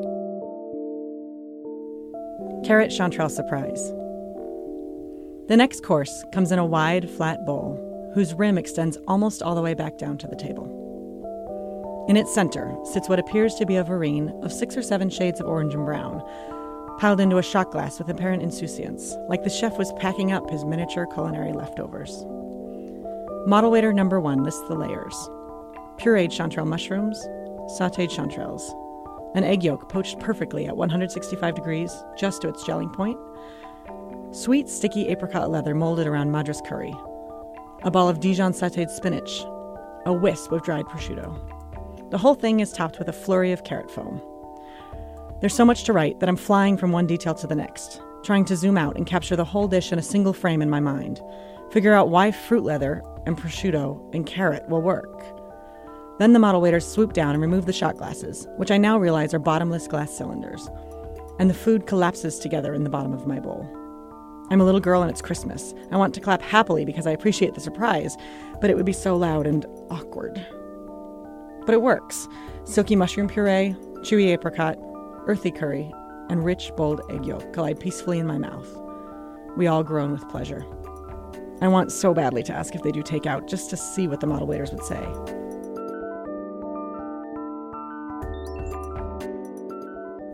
Carrot chanterelle surprise. The next course comes in a wide, flat bowl whose rim extends almost all the way back down to the table. In its center sits what appears to be a verrine of 6 or 7 shades of orange and brown, piled into a shot glass with apparent insouciance, like the chef was packing up his miniature culinary leftovers. Model waiter number 1 lists the layers. Pureed chanterelle mushrooms, sautéed chanterelles, an egg yolk poached perfectly at 165 degrees, just to its gelling point, sweet, sticky apricot leather molded around madras curry, a ball of Dijon sautéed spinach, a wisp of dried prosciutto. The whole thing is topped with a flurry of carrot foam. There's so much to write that I'm flying from one detail to the next, trying to zoom out and capture the whole dish in a single frame in my mind, figure out why fruit leather and prosciutto and carrot will work. Then the model waiters swoop down and remove the shot glasses, which I now realize are bottomless glass cylinders, and the food collapses together in the bottom of my bowl. I'm a little girl and it's Christmas. I want to clap happily because I appreciate the surprise, but it would be so loud and awkward. But it works. Silky mushroom puree, chewy apricot, earthy curry, and rich, bold egg yolk collide peacefully in my mouth. We all groan with pleasure. I want so badly to ask if they do takeout, just to see what the model waiters would say.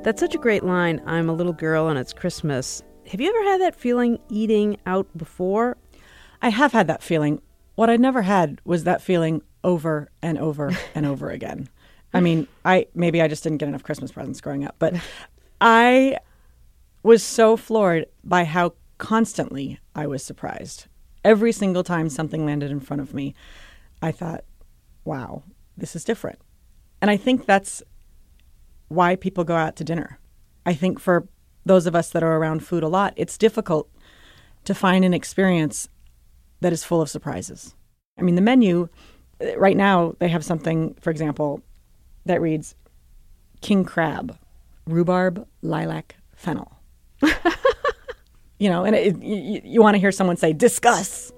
That's such a great line. I'm a little girl and it's Christmas. Have you ever had that feeling eating out before? I have had that feeling. What I never had was that feeling over and over and over again. I mean, maybe I just didn't get enough Christmas presents growing up, but I was so floored by how constantly I was surprised. Every single time something landed in front of me, I thought, wow, this is different. And I think that's why people go out to dinner. I think for those of us that are around food a lot, it's difficult to find an experience that is full of surprises. I mean, the menu, right now, they have something, for example, that reads king crab, rhubarb, lilac, fennel. You know, and you want to hear someone say, discuss.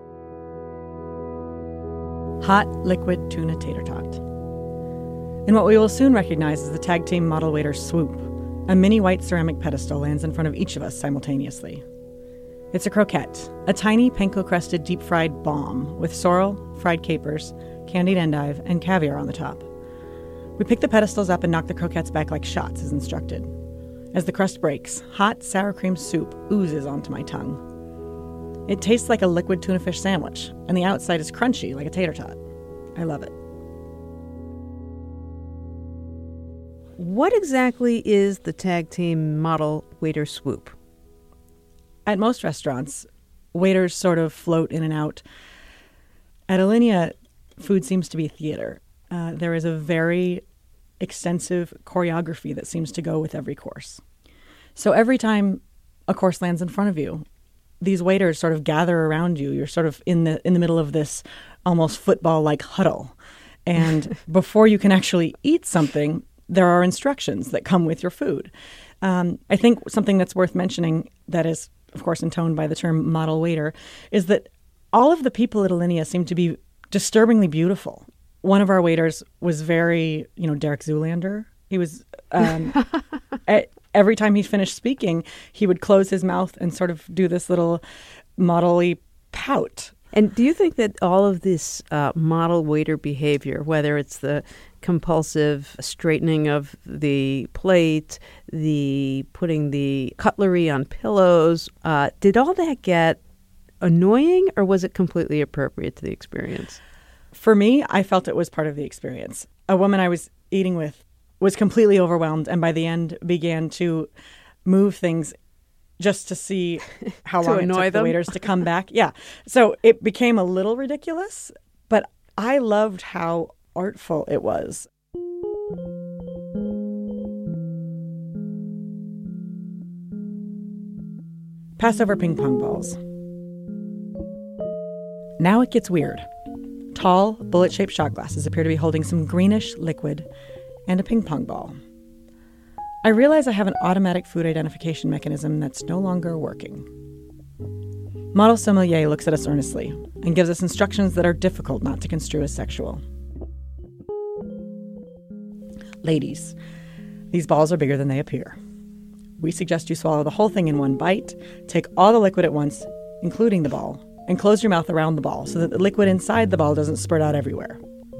Hot liquid tuna tater tot. And what we will soon recognize is the tag team model waiter swoop. A mini white ceramic pedestal lands in front of each of us simultaneously. It's a croquette, a tiny panko-crusted deep-fried bomb with sorrel, fried capers, candied endive, and caviar on the top. We pick the pedestals up and knock the croquettes back like shots as instructed. As the crust breaks, hot sour cream soup oozes onto my tongue. It tastes like a liquid tuna fish sandwich, and the outside is crunchy like a tater tot. I love it. What exactly is the tag team model waiter swoop? At most restaurants, waiters sort of float in and out. At Alinea, food seems to be theater. There is a very extensive choreography that seems to go with every course. So every time a course lands in front of you, these waiters sort of gather around you. You're sort of in the middle of this almost football-like huddle. And before you can actually eat something, there are instructions that come with your food. I think something that's worth mentioning that is, of course, intoned by the term model waiter, is that all of the people at Alinea seem to be disturbingly beautiful. One of our waiters was very, Derek Zoolander. He was, every time he finished speaking, he would close his mouth and sort of do this little model-y pout. And do you think that all of this model waiter behavior, whether it's the compulsive straightening of the plate, the putting the cutlery on pillows, did all that get annoying, or was it completely appropriate to the experience? For me, I felt it was part of the experience. A woman I was eating with was completely overwhelmed and by the end began to move things just to see how long it took the waiters to come back. Yeah. So it became a little ridiculous, but I loved how artful it was. Passover ping pong balls. Now it gets weird. Tall, bullet-shaped shot glasses appear to be holding some greenish liquid and a ping pong ball. I realize I have an automatic food identification mechanism that's no longer working. Model sommelier looks at us earnestly and gives us instructions that are difficult not to construe as sexual. Ladies, these balls are bigger than they appear. We suggest you swallow the whole thing in one bite, take all the liquid at once, including the ball, and close your mouth around the ball so that the liquid inside the ball doesn't spurt out everywhere.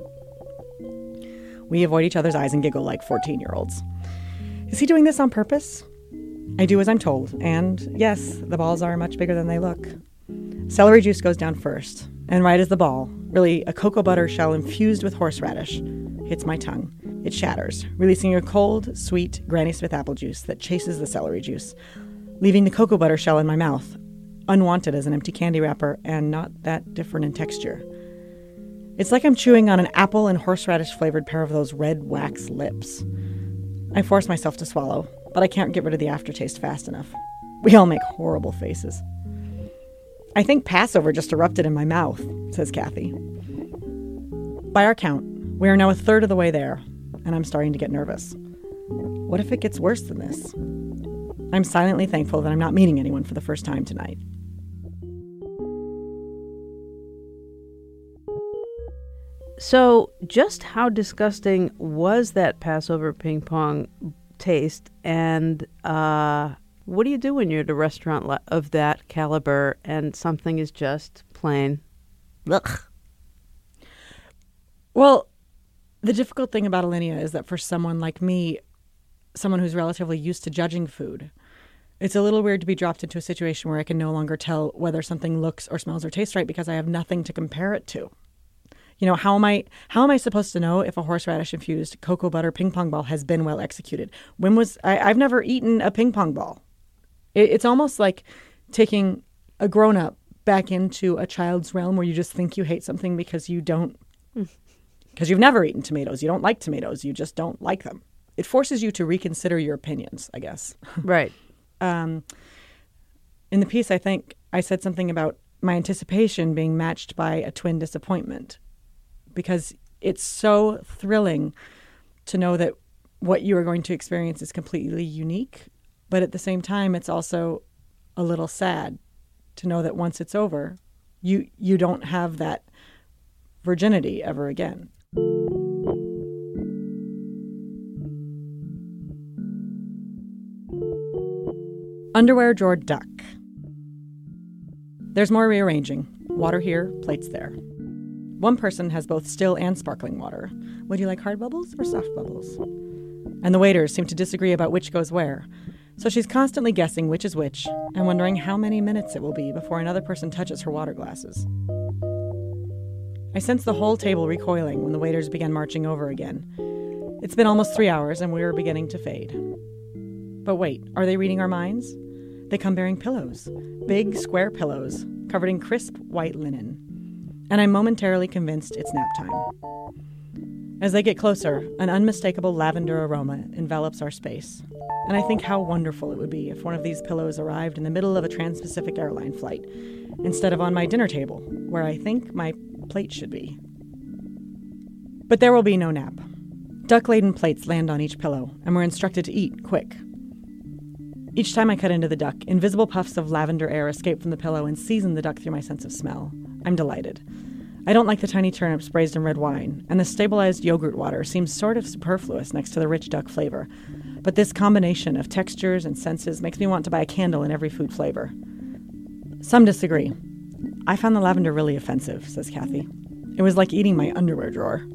We avoid each other's eyes and giggle like 14-year-olds. Is he doing this on purpose? I do as I'm told, and yes, the balls are much bigger than they look. Celery juice goes down first, and right as the ball, really a cocoa butter shell infused with horseradish, hits my tongue, it shatters, releasing a cold, sweet Granny Smith apple juice that chases the celery juice, leaving the cocoa butter shell in my mouth, unwanted as an empty candy wrapper and not that different in texture. It's like I'm chewing on an apple and horseradish-flavored pair of those red wax lips. I force myself to swallow, but I can't get rid of the aftertaste fast enough. We all make horrible faces. I think Passover just erupted in my mouth, says Kathy. By our count, we are now a third of the way there, and I'm starting to get nervous. What if it gets worse than this? I'm silently thankful that I'm not meeting anyone for the first time tonight. So just how disgusting was that Passover ping pong taste? And what do you do when you're at a restaurant of that caliber and something is just plain ugh? Well, the difficult thing about Alinea is that for someone like me, someone who's relatively used to judging food, it's a little weird to be dropped into a situation where I can no longer tell whether something looks or smells or tastes right because I have nothing to compare it to. You know, how am I supposed to know if a horseradish-infused cocoa butter ping pong ball has been well executed? I've never eaten a ping pong ball. It's almost like taking a grown-up back into a child's realm where you just think you hate something because you don't, because you've never eaten tomatoes. You don't like tomatoes. You just don't like them. It forces you to reconsider your opinions, I guess. Right. In the piece, I think I said something about my anticipation being matched by a twin disappointment, because it's so thrilling to know that what you are going to experience is completely unique. But at the same time, it's also a little sad to know that once it's over, you don't have that virginity ever again. Underwear drawer duck. There's more rearranging. Water here, plates there. One person has both still and sparkling water. Would you like hard bubbles or soft bubbles? And the waiters seem to disagree about which goes where. So she's constantly guessing which is which and wondering how many minutes it will be before another person touches her water glasses. I sense the whole table recoiling when the waiters began marching over again. It's been almost 3 hours and we are beginning to fade. But wait, are they reading our minds? They come bearing pillows, big square pillows covered in crisp white linen. And I'm momentarily convinced it's nap time. As they get closer, an unmistakable lavender aroma envelops our space. And I think how wonderful it would be if one of these pillows arrived in the middle of a Trans-Pacific airline flight, instead of on my dinner table, where I think my plate should be. But there will be no nap. Duck-laden plates land on each pillow, and we're instructed to eat quick. Each time I cut into the duck, invisible puffs of lavender air escape from the pillow and season the duck through my sense of smell. I'm delighted. I don't like the tiny turnips braised in red wine, and the stabilized yogurt water seems sort of superfluous next to the rich duck flavor. But this combination of textures and senses makes me want to buy a candle in every food flavor. Some disagree. I found the lavender really offensive, says Kathy. It was like eating my underwear drawer.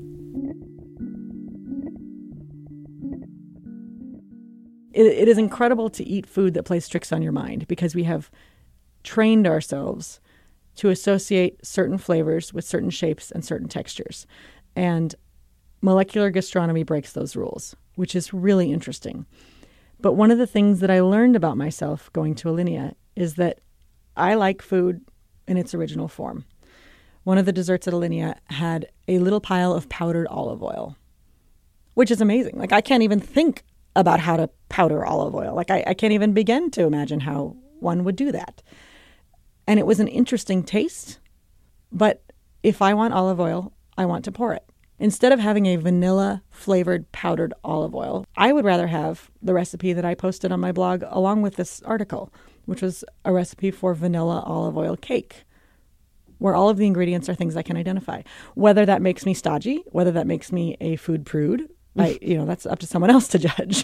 It is incredible to eat food that plays tricks on your mind because we have trained ourselves to associate certain flavors with certain shapes and certain textures. And molecular gastronomy breaks those rules, which is really interesting. But one of the things that I learned about myself going to Alinea is that I like food in its original form. One of the desserts at Alinea had a little pile of powdered olive oil, which is amazing. Like, I can't even think about how to powder olive oil. Like, I can't even begin to imagine how one would do that. And it was an interesting taste, but if I want olive oil, I want to pour it. Instead of having a vanilla-flavored powdered olive oil, I would rather have the recipe that I posted on my blog along with this article, which was a recipe for vanilla olive oil cake, where all of the ingredients are things I can identify. Whether that makes me stodgy, whether that makes me a food prude, that's up to someone else to judge.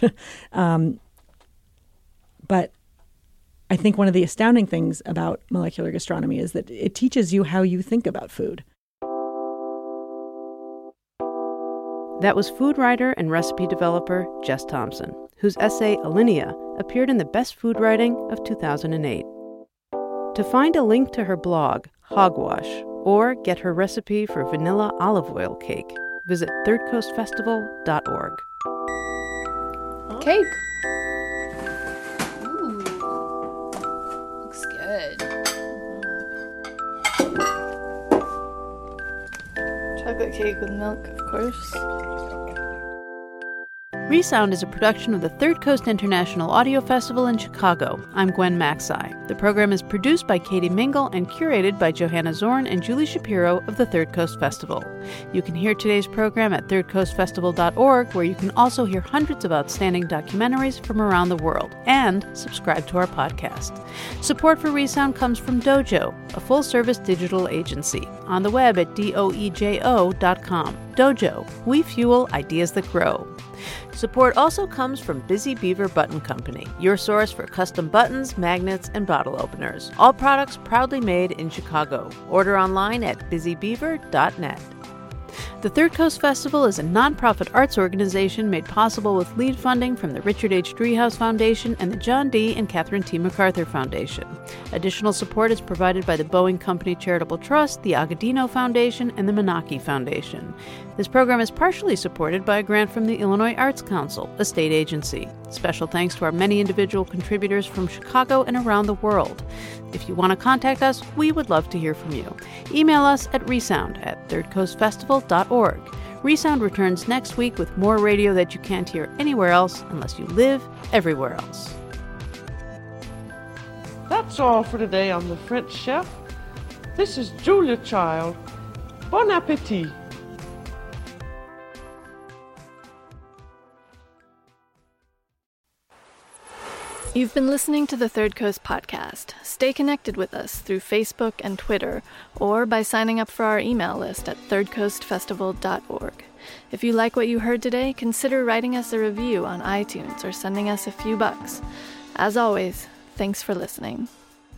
But I think one of the astounding things about molecular gastronomy is that it teaches you how you think about food. That was food writer and recipe developer Jess Thompson, whose essay Alinea appeared in the Best Food Writing of 2008. To find a link to her blog, Hogwash, or get her recipe for vanilla olive oil cake, visit thirdcoastfestival.org. Cake. Ooh. Looks good. Chocolate cake with milk, of course. Resound is a production of the Third Coast International Audio Festival in Chicago. I'm Gwen Maxey. The program is produced by Katie Mingle and curated by Johanna Zorn and Julie Shapiro of the Third Coast Festival. You can hear today's program at thirdcoastfestival.org, where you can also hear hundreds of outstanding documentaries from around the world, and subscribe to our podcast. Support for Resound comes from Dojo, a full-service digital agency, on the web at doejo.com. Dojo, we fuel ideas that grow. Support also comes from Busy Beaver Button Company, your source for custom buttons, magnets, and bottle openers. All products proudly made in Chicago. Order online at busybeaver.net. The Third Coast Festival is a nonprofit arts organization made possible with lead funding from the Richard H. Driehaus Foundation and the John D. and Catherine T. MacArthur Foundation. Additional support is provided by the Boeing Company Charitable Trust, the Agudino Foundation, and the Menaki Foundation. This program is partially supported by a grant from the Illinois Arts Council, a state agency. Special thanks to our many individual contributors from Chicago and around the world. If you want to contact us, we would love to hear from you. Email us at resound@thirdcoastfestival.org. Resound returns next week with more radio that you can't hear anywhere else unless you live everywhere else. That's all for today on The French Chef. This is Julia Child. Bon appétit. You've been listening to the Third Coast Podcast. Stay connected with us through Facebook and Twitter, or by signing up for our email list at thirdcoastfestival.org. If you like what you heard today, consider writing us a review on iTunes or sending us a few bucks. As always, thanks for listening.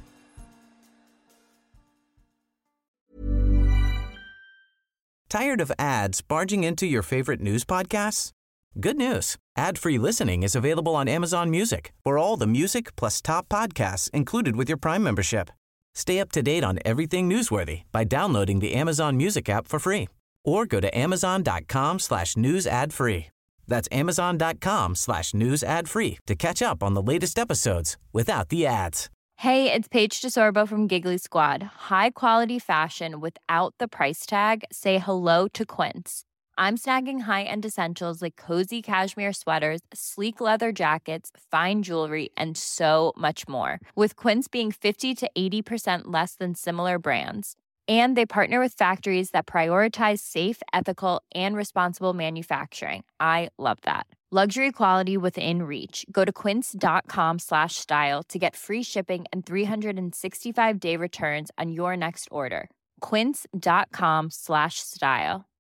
Tired of ads barging into your favorite news podcasts? Good news. Ad-free listening is available on Amazon Music for all the music plus top podcasts included with your Prime membership. Stay up to date on everything newsworthy by downloading the Amazon Music app for free or go to amazon.com/news ad free. That's amazon.com/news ad free to catch up on the latest episodes without the ads. Hey, it's Paige DeSorbo from Giggly Squad. High quality fashion without the price tag. Say hello to Quince. I'm snagging high-end essentials like cozy cashmere sweaters, sleek leather jackets, fine jewelry, and so much more. With Quince being 50 to 80% less than similar brands. And they partner with factories that prioritize safe, ethical, and responsible manufacturing. I love that. Luxury quality within reach. Go to quince.com/style to get free shipping and 365-day returns on your next order. Quince.com/style.